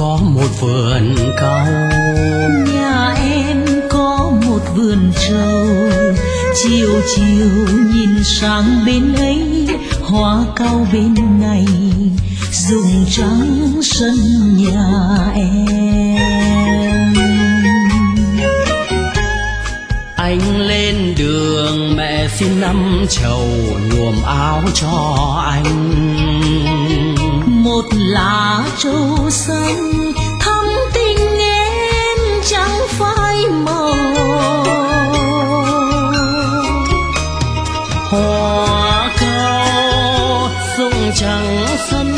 có một vườn cau, nhà em có một vườn trầu. Chiều chiều nhìn sang bên ấy, hoa cau bên này rụng trắng sân nhà em. Anh lên đường mẹ xin năm chầu nhuộm áo cho anh. Một lá trầu xanh thắm tình em chẳng phai màu. Hoa cau rụng trắng sân